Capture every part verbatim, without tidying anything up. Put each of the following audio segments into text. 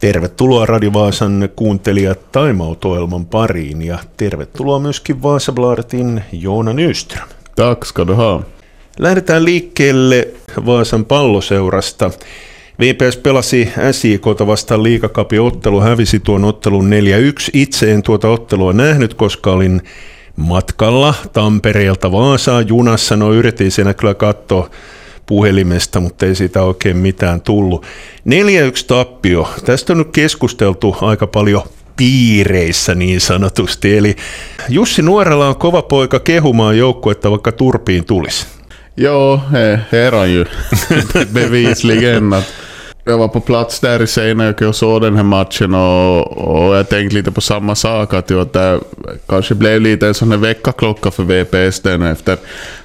Tervetuloa Radio Vaasan kuuntelijat Time-Out-ohjelman pariin ja tervetuloa myöskin Vasabladetin Joona Nyström. Tack ska du ha. Lähdetään liikkeelle Vaasan palloseurasta. V P S pelasi S J K:ta vastaan Liigacupin ottelu, hävisi tuon ottelun neljä yksi. Itse en tuota ottelua nähnyt, koska olin matkalla Tampereelta Vaasaan junassa. No yritin siinä kyllä katsoa puhelimesta, mutta ei siitä oikein mitään tullut. neljä yksi tappio. Tästä on nyt keskusteltu aika paljon piireissä niin sanotusti. Eli Jussi Nuorela on kova poika kehumaan joukkuetta, vaikka turpiin tulisi. Jo, här är ju bevisligen att jag var på plats där i Seinäjoki och såg den här matchen och, och jag tänkte lite på samma sak att, att det kanske blev lite en sån här väckarklocka för V P S den efter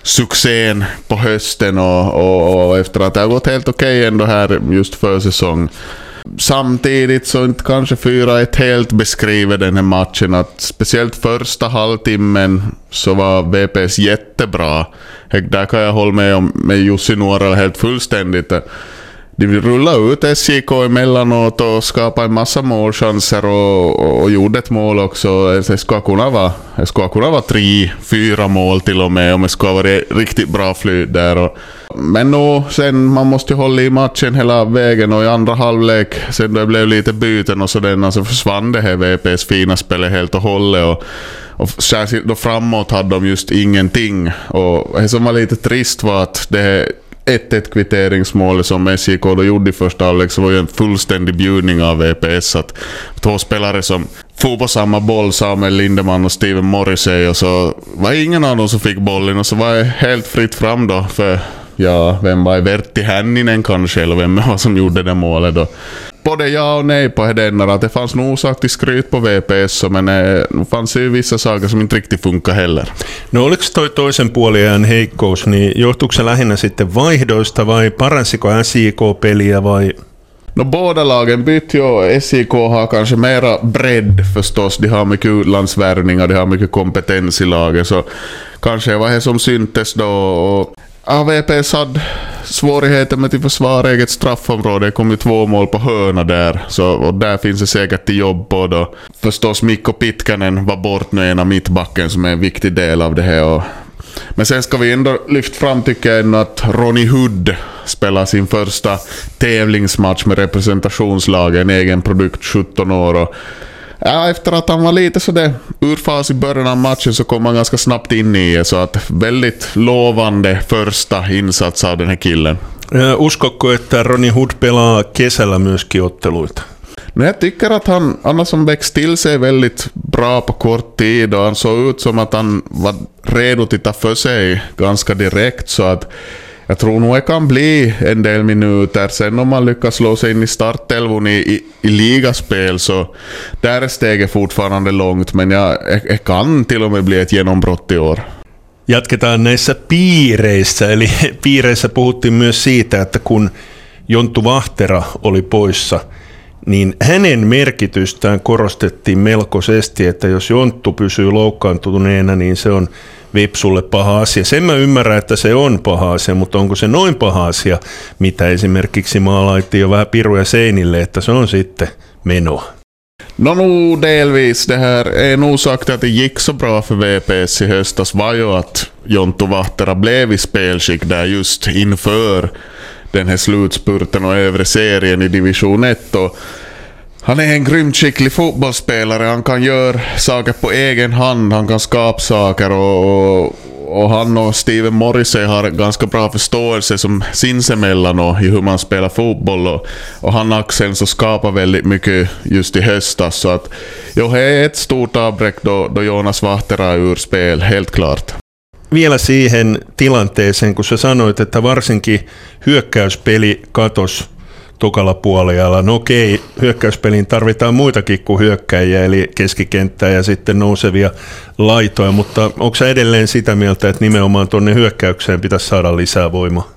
succén på hösten och, och, och efter att det har gått helt okej ändå här just för säsong. Samtidigt så inte kanske fyra ett helt beskriver den här matchen att speciellt första halvtimmen så var V P S jättebra. Där kan jag hålla med om med Jussi Nuorela helt fullständigt. De rullade ut S J K emellanåt och skapade en massa målchanser och, och, och gjorde ett mål också. Det ska kunna vara, det ska kunna vara tre, fyra mål till och med om det ska vara riktigt bra flyt där. Och, men nu sen man måste hålla i matchen hela vägen och i andra halvlek sen det blev lite byten och så den alltså försvann det här V P S fina spelet helt och hållet och, och särskilt då framåt hade de just ingenting och det som var lite trist var att det ett ett kvitteringsmål som S J K då gjorde i första halvlek så var ju en fullständig bjudning av V P S att två spelare som får på samma boll, Samuel Lindeman och Steven Morrissey och så var ingen av dem som fick bollen och så var det helt fritt fram då för ja, vem var Vertti Hänninen kanske eller vem var som gjorde det målet då. Både ja och nej på den att det fanns nog orsak till skryt på V P S men det fanns ju vissa saker som inte riktigt funkar heller. No oliko toi toisen puoliajan heikkous, niin johtuuko se lähinnä sitten vaihdoista vai paransiko S J K-peliä vai? No båda lagen bytte ju. S J K har kanske mera bredd förstås. De har mycket utlandsvärvningar, de har mycket kompetens i laget så kanske var det som syntes då och ja, V P S hade svårigheter med att försvara eget straffområde. Det kom ju två mål på hörna där. Så, och där finns det säkert till jobb på då. Förstås Mikko Pitkänen var bort nu ena mittbacken som är en viktig del av det här. Och, men sen ska vi ändå lyfta fram tycker jag att Ronny Hood spelar sin första tävlingsmatch med representationslaget. En egen produkt, sjutton år och ja, efter att han var lite så där urfas i början av matchen så kom han ganska snabbt in i det. Så att väldigt lovande första insats av den här killen. Uskotko, että Ronny Hood pelaa kesällä myöskin otteluita? No jag tycker att han, han har som växt till sig väldigt bra på kort tid och han såg ut som att han var redo att ta för sig ganska direkt så att jag tror nog det kan bli en del minuter. Sen om man lyckas slå sig in i startelvon i, i, i ligaspel så där är steget fortfarande långt. Men jag, jag kan till och med bli ett genombrott i år. Jatketaan näissä piireissä. Eli piireissä puhuttiin myös siitä, että kun Jonttu Vahtera oli poissa, niin hänen merkitystään korostettiin melkoisesti, että jos Jonttu pysyy loukkaantuneena, niin se on Vipsulle paha asia. Sen mä ymmärrän, että se on paha asia, mutta onko se noin paha asia, mitä esimerkiksi maalaittiin jo vähän piruja seinille, että se on sitten menoa? No nu delvis det här är en orsak till att det gick så bra för V P S i höstas var ju att Jonttu Vahtera blev i spelskick där just inför den här slutspurten och övre serien i division ett och han är en grymt skicklig fotbollsspelare. Han kan göra saker på egen hand. Han kan skapa saker och, och, och han och Steven Morrissey har ganska bra förståelse som sinsemellan och i hur man spelar fotboll och, och han Axel så skapar väldigt mycket just i höstas så att jo, det är ett stort avbräck då, då Jonas Vahtera är ur spel, helt klart. Vielä siihen tilanteeseen, kun sä sanoit, että varsinkin hyökkäyspeli katos tokalla puolella. No okei, hyökkäyspeliin tarvitaan muitakin kuin hyökkäjiä, eli keskikenttää ja sitten nousevia laitoja, mutta onko sä edelleen sitä mieltä, että nimenomaan tuonne hyökkäykseen pitäisi saada lisää voimaa?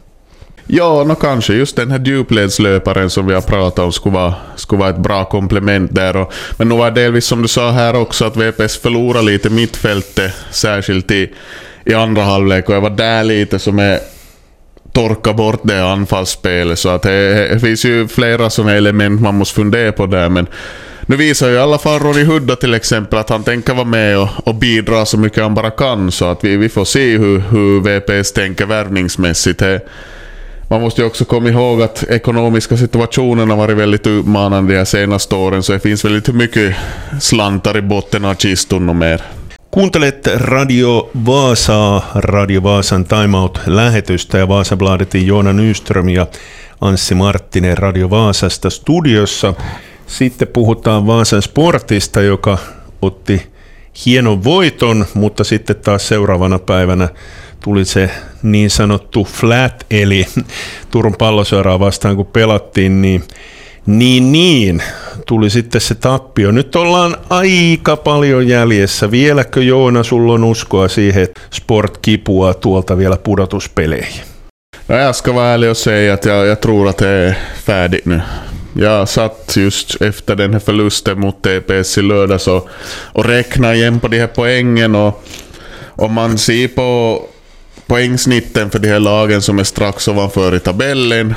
Ja, no kanske just den här djupledslöparen som vi har pratat om skulle vara, skulle vara ett bra komplement där. Och, men nu var det delvis som du sa här också att V P S förlorar lite mittfältet, särskilt i, i andra halvlek. Och jag var där lite som är torka bort det anfallsspelet. Så att det, det finns ju flera sådana element man måste fundera på där. Men nu visar ju i alla fall Ronny Hudda till exempel att han tänker vara med och, och bidra så mycket han bara kan. Så att vi, vi får se hur, hur V P S tänker värvningsmässigt. Det, man måste ju också komma ihåg att ekonomiska situationen har varit väldigt utmanande de här senaste åren. Så det finns väldigt mycket slantar i botten av kiston och mer. Kuuntelet Radio Vaasaa, Radio Vaasan Timeout-lähetystä ja Vaasabladetin Joona Nyström ja Anssi Marttinen Radio Vaasasta studiossa. Sitten puhutaan Vaasan Sportista, joka otti hienon voiton, mutta sitten taas seuraavana päivänä tuli se niin sanottu flat, eli Turun Palloseura vastaan kun pelattiin, niin Niin, niin. Tuli sitten se tappio. Nyt ollaan aika paljon jäljessä. Vieläkö Joona, sulla on uskoa siihen, että Sport kipuaa tuolta vielä pudotuspeleihin? No, jag ska vara ärlig och säga att jag, jag tror att det är färdigt nu. Jag satt just efter den här förlusten mot T P S i lördags och, och räknade igen på de här poängen. Och, och man ser på poängsnitten för de här lagen som är strax ovanför i tabellen.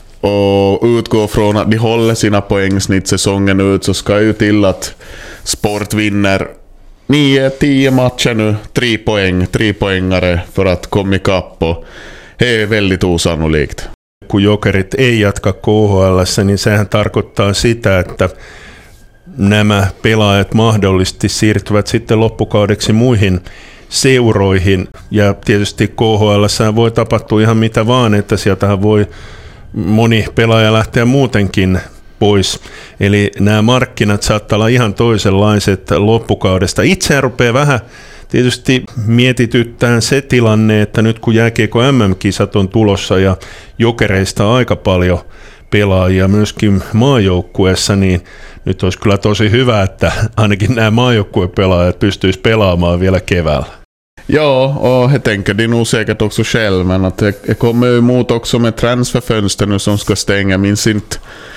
Och utgår från att de håller sina poängsnitt säsongen ut, så ska ju till att Sport vinner nio tio matcher nu, tre poäng, tre poängare för att komma ikapp, och det är väldigt osannolikt. Kun Jokerit ei jatka K H L:ssä, niin sehän tarkoittaa sitä, että nämä pelaajat mahdollisesti siirtyvät sitten loppukaudeksi muihin seuroihin, ja tietysti K H L:ssä voi tapahtua ihan mitä vaan, että sieltähän voi moni pelaaja lähtee muutenkin pois. Eli nämä markkinat saattaa olla ihan toisenlaiset loppukaudesta. Itseään rupeaa vähän tietysti mietityttään se tilanne, että nyt kun jääkiekko M M-kisat on tulossa ja Jokereista on aika paljon pelaajia myöskin maajoukkueessa, niin nyt olisi kyllä tosi hyvä, että ainakin nämä maajoukkuepelaajat pystyisi pelaamaan vielä keväällä. Ja, och jag tänker det är nog säkert också själv, men att det kommer emot också med transferfönster nu som ska stänga. Jag minns inte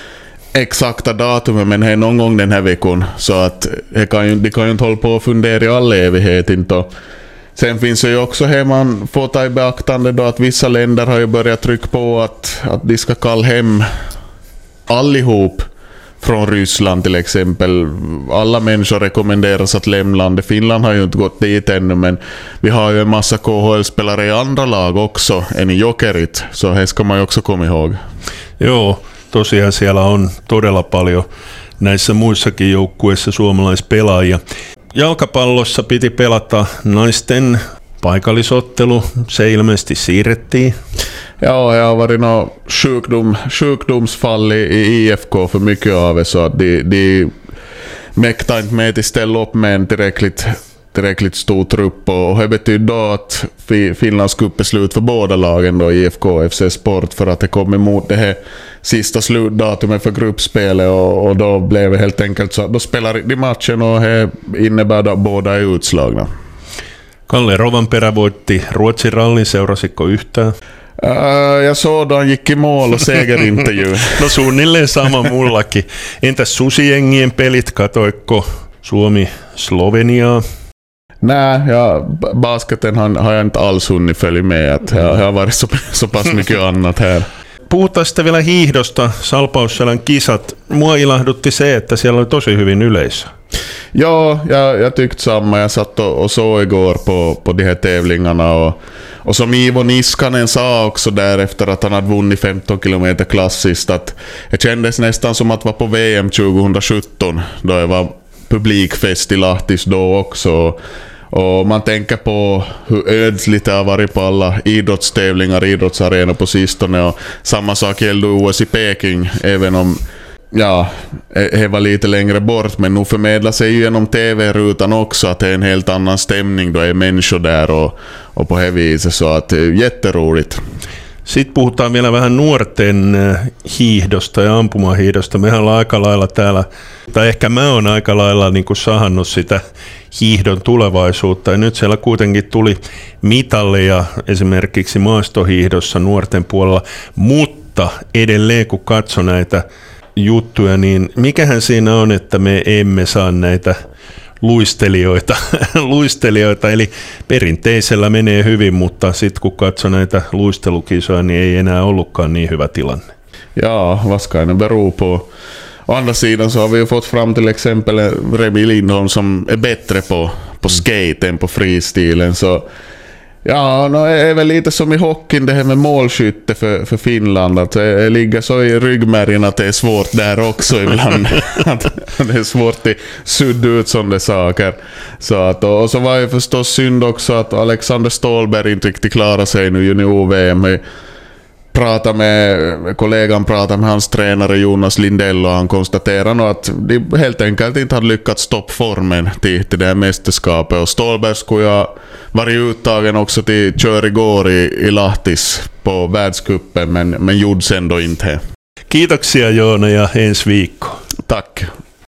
exakta datumet, men det är någon gång den här veckan, så att det kan ju, de kan ju inte hålla på och fundera i all evighet inte. Och sen finns det ju också här man får ta i beaktande då att vissa länder har ju börjat trycka på att, att de ska kalla hem allihop från Ryssland till exempel. Alla människor rekommenderas att lämna landet. Finland har ju inte gått dit ännu, men vi har ju en massa K H L-spelare i andra lag också än i Jokerit, så det ska man ju också komma ihåg. Joo, tosiaan siellä on todella paljon näissä muissakin joukkueissa suomalaispelaajia. Jalkapallossa piti pelata naisten paikallisottelu, se ilmeisesti siirrettiin. Ja, jag har varit något sjukdom, sjukdomsfall i I F K för mycket av det, så att de, de mäktar inte med att ställa upp med en tillräckligt, tillräckligt stor trupp, och det betyder då att Finlands cup är slut för båda lagen då, I F K och F C Sport, för att det kom emot det här sista slutdatumet för gruppspelet, och, och då blev det helt enkelt så att då spelar de matchen, och det innebär att båda är utslagna. Kalle Rovanperä voitti Ruotsin rallin, seurasitko yhtään? Uh, jag såg då han gick i mål och segerintervju. No suunnilleen sama mullakin. Entäs susijengien pelit, katoikko Suomi Sloveniaa? Nej, ja, basketen har, har jag inte alls hunnit följa med. Att jag, jag har varit så, så pass mycket annat här. Puhutaan sitten vielä hiihdosta, Salpausselän kisat. Mua ilahdutti se, että siellä oli tosi hyvin yleisö. Ja, jag, jag tyckte samma. Jag satt och, och såg igår på, på de här tävlingarna. Och, och som Ivo Niskanen sa också där efter att han hade vunnit femton kilometer klassiskt, att det kändes nästan som att vara på V M tjugohundrasjutton, då det var publikfest i Lahtis då också. Och man tänker på hur ödsligt det har varit på alla idrottstävlingar, idrottsarenor på sistone, och samma sak gällde O S i Peking, även om ja, det var lite längre bort, men nu förmedlar sig ju genom T V-rutan också att det är en helt annan stämning, då är människor där och, och på det viset, så att jätteroligt. Sitten puhutaan vielä vähän nuorten hiihdosta ja ampumahiihdosta. Mehän ollaan aika lailla täällä, tai ehkä mä oon aika lailla niin kuin sahannut sitä hiihdon tulevaisuutta. Ja nyt siellä kuitenkin tuli mitalleja esimerkiksi maastohiihdossa nuorten puolella, mutta edelleen kun katso näitä juttuja, niin mikähän siinä on, että me emme saa näitä luistelijoita, luistelijoita, eli perinteisellä menee hyvin, mutta sitten kun katsoo näitä luistelukisoja, niin ei enää ollutkaan niin hyvä tilanne. Ja, vad ska det bero på? Å andra sidan så har vi ju fått fram till exempel Remi Lindholm som är bättre på, på skate än på fristilen, så ja, no, är väl lite som i hockeyn det här med målskytte för, för Finland, att det ligger så i ryggmärgen att det är svårt där också ibland. Att det är svårt att sudda ut sådana saker. Så att, och så var det förstås synd också att Alexander Ståhlberg inte riktigt klarade sig nu i junior-V M. Prata med, kollegan pratade med hans tränare Jonas Lindell, och han konstaterar nog att de helt enkelt inte hade lyckats stoppa formen till, till det här mästerskapet. Och Ståhlberg skulle ha varit uttagen också till kör igår i, i Lahtis på världscupen, men, men gjordes ändå inte. Kiitoksia Joona ja ensi viikko. Tack.